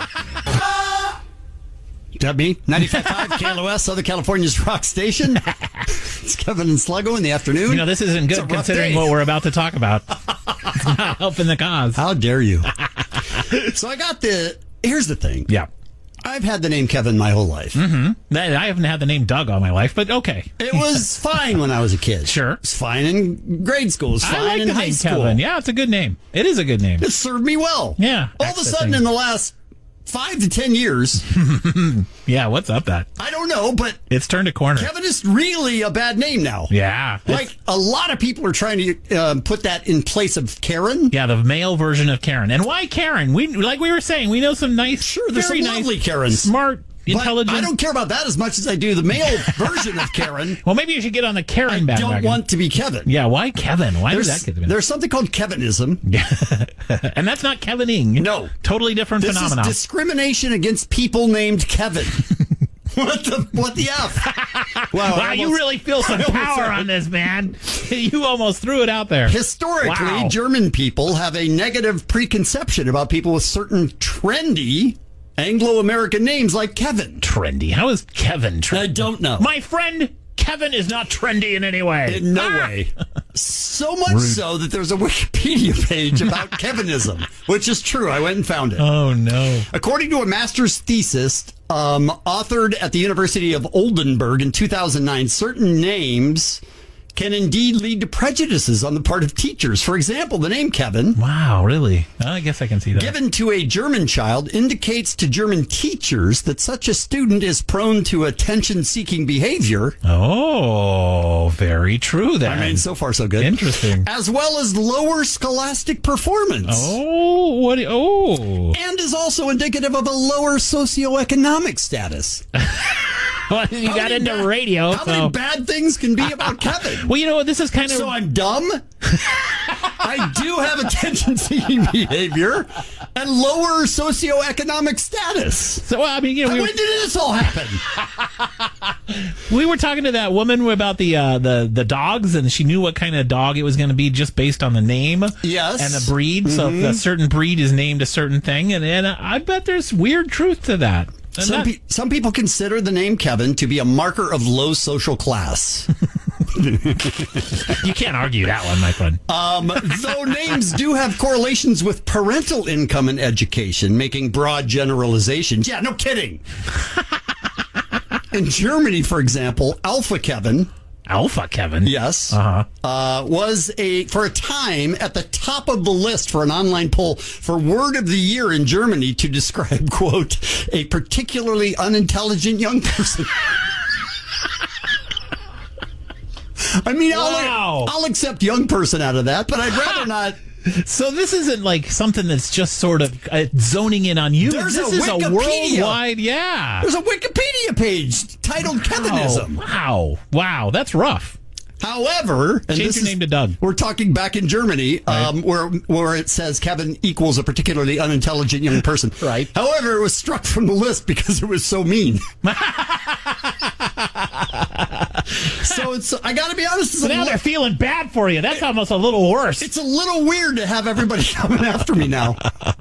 That me? ninety-five point five K L O S, Southern California's rock station. It's Kevin and Sluggo in the afternoon. You know, this isn't It's a good rough considering day. what we're about to talk about. It's not helping the cause. How dare you? So I got the here's the thing. Yeah. I've had the name Kevin my whole life. Mm-hmm. I haven't had the name Doug all my life, but okay. It was fine when I was a kid. Sure. It was fine in grade school. It was fine I like in the high name school. Kevin. Yeah, it's a good name. It is a good name. It served me well. Yeah. All of a sudden, in the last five to ten years, yeah, what's up that? I don't know, but it's turned a corner. Kevin is really a bad name now. Yeah. Like, a lot of people are trying to uh, put that in place of Karen. Yeah, the male version of Karen. And why Karen? We Like we were saying, we know some nice, Sure, there's very some nice, lovely Karens. smart, But intelligent. I don't care about that as much as I do the male version of Karen. Well, maybe you should get on the Karen I bandwagon. don't want to be Kevin. Yeah, why Kevin? Why There's, does that get there's something called Kevinism. Yeah. And that's not Kevining. No. Totally different This phenomenon. is discrimination against people named Kevin. What the what the F? Wow, I you almost- really feel some I almost- power on this, man. You almost threw it out there. Historically, Wow. German people have a negative preconception about people with certain trendy Anglo-American names like Kevin. Trendy. How is Kevin trendy? I don't know. My friend Kevin is not trendy in any way. In no Ah! way. So much Rude. so that there's a Wikipedia page about Kevinism, which is true. I went and found it. Oh, no. According to a master's thesis um, authored at the University of Oldenburg in two thousand nine, certain names can indeed lead to prejudices on the part of teachers. For example, the name Kevin, Wow, really? I guess I can see that. given to a German child, indicates to German teachers that such a student is prone to attention-seeking behavior. Oh, very true then. I mean, so far so good. Interesting. As well as lower scholastic performance. Oh, what? Oh. And is also indicative of a lower socioeconomic status. Well, you How got many into bad- radio, How so. many bad things can be about Kevin? Well, you know what? This is kind of. So I'm dumb. I do have attention-seeking behavior and lower socioeconomic status. So, well, I mean, you know, we when were, did this all happen? we were talking to that woman about the uh, the the dogs, and she knew what kind of dog it was going to be just based on the name. Yes. And the breed. So if a certain breed is named a certain thing, and, and I bet there's weird truth to that. And Some, that- pe- some people consider the name Kevin to be a marker of low social class. you can't argue that one, my friend. Um, though names do have correlations with parental income and education, making broad generalizations. Yeah, no kidding. In Germany, for example, Alpha Kevin. Alpha Kevin? Yes. Uh-huh. Uh, was a for a time at the top of the list for an online poll for word of the year in Germany to describe, quote, a particularly unintelligent young person. I mean, Wow. I'll, I'll accept young person out of that, but I'd rather not. So this isn't like something that's just sort of uh, zoning in on you. There's this a is a Wikipedia. worldwide, yeah. There's a Wikipedia page titled Kevinism. Wow. Wow. That's rough. However, and Change this your is- name to Doug. We're talking back in Germany, um, where where it says Kevin equals a particularly unintelligent young person. Right. However, it was struck from the list because it was so mean. So it's. I got to be honest. It's So a now li- they're feeling bad for you. That's almost a little worse. It's a little weird to have everybody coming after me now.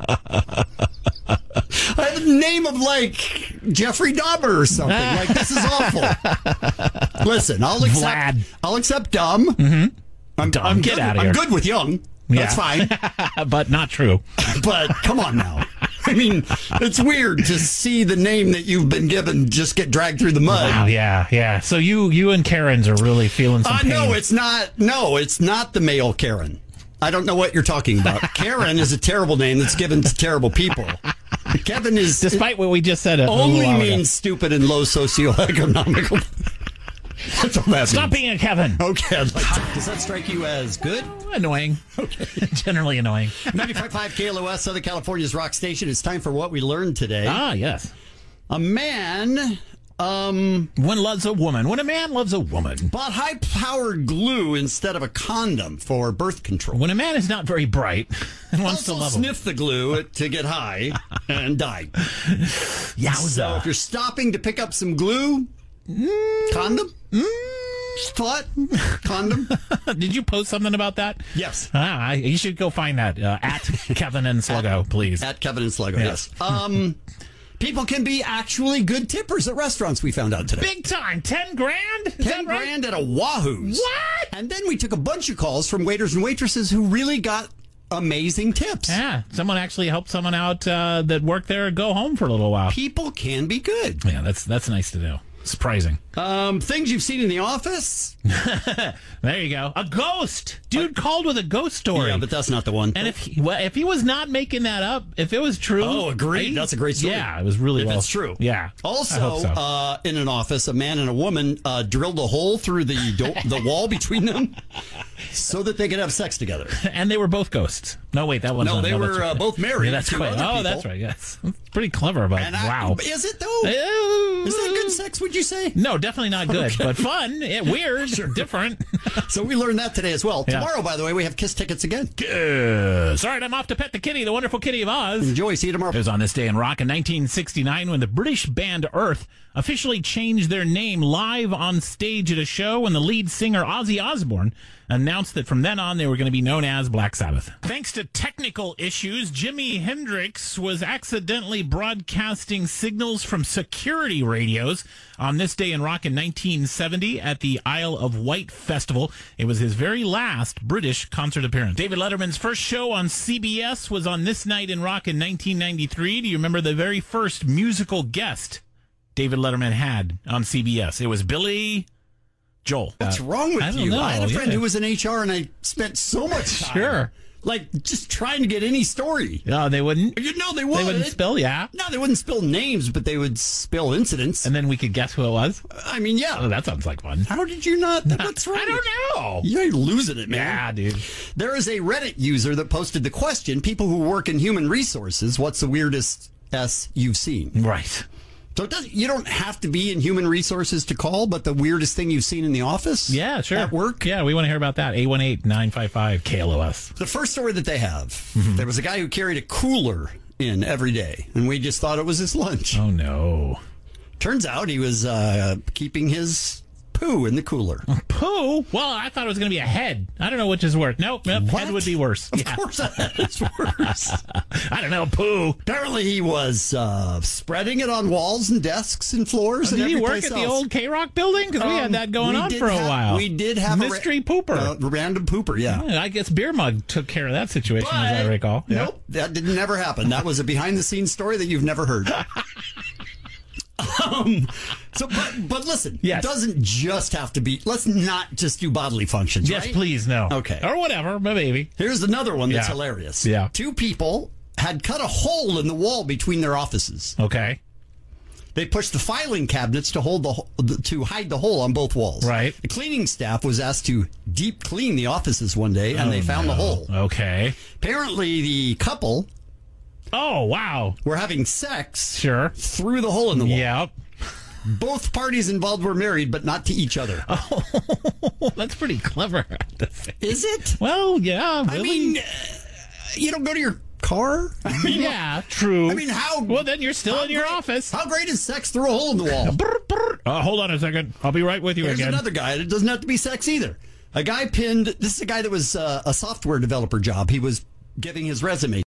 I have the name of like Jeffrey Dahmer or something. Like this is awful. Listen, I'll accept. Vlad. I'll accept dumb. Mm-hmm. I'm, Dumb. I'm Get good, outta I'm here. good with young. That's fine. but not true. But come on now. I mean, it's weird to see the name that you've been given just get dragged through the mud. Wow, yeah, yeah. So you you and Karens are really feeling some Uh, pain. no, it's not. No, it's not the male Karen. I don't know what you're talking about. Karen is a terrible name that's given to terrible people. Kevin is Despite what we just said. A little only while ago. means stupid and low socioeconomic. That's all that Stop means. being a Kevin. Okay, I'd like to. Does that strike you as good? Annoying. Okay. Generally annoying. ninety-five point five K L O S, Southern California's rock station. It's time for what we learned today. Ah, yes. A man um, One loves a woman. When a man loves a woman. bought high-powered glue instead of a condom for birth control. When a man is not very bright and wants Also to love him. sniffed the glue to get high and died. Yowza. So if you're stopping to pick up some glue, condom, thought, condom. Did you post something about that? Yes. Ah, I- you should go find that uh, at Kevin and Sluggo, please. At Kevin and Sluggo, Yes. yes. Um, people can be actually good tippers at restaurants, we found out today. Big time. Ten grand? Is Ten that right? grand at a Wahoo's. What? And then we took a bunch of calls from waiters and waitresses who really got amazing tips. Yeah, someone actually helped someone out uh, that worked there go home for a little while. People can be good. Yeah, that's that's nice to know. Surprising. Um, things you've seen in the office. There you go. A ghost. Dude uh, called with a ghost story. Yeah, but that's not the one. And if he, well, if he was not making that up, if it was true. Oh, agreed. I, that's a great story. Yeah, it was really if well. it's true. Yeah. Also, so. uh, in an office, a man and a woman uh, drilled a hole through the do- the wall between them so that they could have sex together. And they were both ghosts. No, wait, that one's No, not, they no, were right. uh, both married. Yeah, that's to quite. other Oh, people. that's right. Yes, pretty clever. But And I, wow, is it though? Uh, is that good sex? Would you say? No, definitely not good, Okay. but fun. Yeah, weird, Sure. different. So we learned that today as well. Yeah. Tomorrow, by the way, we have Kiss tickets again. Good. Sorry, I'm off to pet the kitty, the wonderful kitty of Oz. Enjoy. See you tomorrow. It was on this day in rock in nineteen sixty-nine when the British band Earth officially changed their name live on stage at a show when the lead singer Ozzy Osbourne announced that from then on they were going to be known as Black Sabbath. Thanks to technical issues, Jimi Hendrix was accidentally broadcasting signals from security radios on this day in rock in nineteen seventy at the Isle of Wight Festival. It was his very last British concert appearance. David Letterman's first show on C B S was on this night in rock in nineteen ninety-three. Do you remember the very first musical guest David Letterman had on C B S? It was Billy Joel. What's Uh, wrong with I don't you? know, I had a friend yeah. who was in H R, and I spent so much time, Sure. like just trying to get any story. No, they wouldn't. You know, they They would. wouldn't spill, yeah. No, they wouldn't spill names, but they would spill incidents. And then we could guess who it was. I mean, yeah. Oh, that sounds like fun. How did you not? What's wrong? I don't know. You're losing it, man. Yeah, dude. There is a Reddit user that posted the question: people who work in human resources, what's the weirdest S you've seen? Right. So it doesn't, you don't have to be in human resources to call, but the weirdest thing you've seen in the office? Yeah, sure. At work? Yeah, we want to hear about that. eight one eight, nine five five, K L O S. The first story that they have, Mm-hmm. there was a guy who carried a cooler in every day, and we just thought it was his lunch. Oh, no. Turns out he was uh, keeping his poo in the cooler. Poo? Well, I thought it was going to be a head. I don't know which is worse. Nope, nope. What? Head would be worse. Of Yeah. course, it's worse. I don't know. Poo. Apparently, he was uh, spreading it on walls and desks and floors. and Did he every work place at the else. old K-Rock building? Because we Um, had that going we on did for a have- while. We did have Mystery a ra- pooper. uh, random pooper, yeah. Yeah, I guess Beer Mug took care of that situation, as I But- recall. Yeah. Nope, that didn't never happen. That was a behind-the-scenes story that you've never heard. um, so, but, but listen, Yes. it doesn't just have to be. Let's not just do bodily functions. Yes, right? please, no. Okay. Or whatever, my baby. Here's another one that's Yeah. hilarious. Yeah. Two people had cut a hole in the wall between their offices. Okay. They pushed the filing cabinets to hold the ho- to hide the hole on both walls. Right. The cleaning staff was asked to deep clean the offices one day, and Oh, they found no. the hole. Okay. Apparently, the couple Oh, wow. were having sex Sure. through the hole in the wall. Yep. Both parties involved were married, but not to each other. Oh, that's pretty clever. Is it? Well, yeah. Really? I mean, uh, you don't go to your car? I mean, yeah, true. I mean, how? Well, then you're still how in your great- office. How great is sex through a hole in the wall? Brr, brr. Uh, hold on a second. I'll be right with you Here's again. another guy. It doesn't have to be sex either. A guy pinned. This is a guy that was uh, a software developer job. He was giving his resume